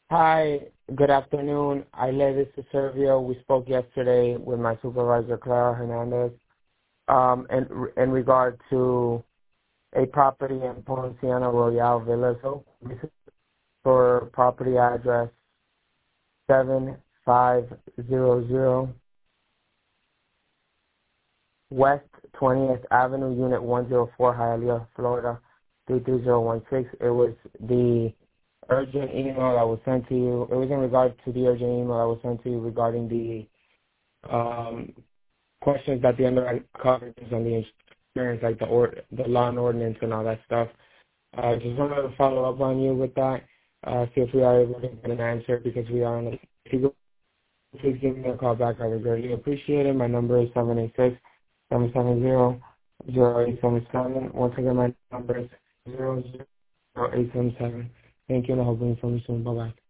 Hi, good afternoon. This is Servio. We spoke yesterday with my supervisor, Clara Hernandez, in regard to a property in Ponciano Royale Villas. This is for property address 7500 West 20th Avenue, Unit 104, Hialeah, Florida 33016. It was the urgent email that was sent to you. It was in regard to the urgent email that was sent to you regarding the questions that the underwriting covers on the insurance, like the law and ordinance and all that stuff. Just wanted to follow up on you with that, see if we are able to get an answer because we are on a. If you could please give me a call back, I would greatly appreciate it. My number is 786-770-0877. Once again, my number is 00877. Thank you, and I hope to hear from you soon. Bye-bye.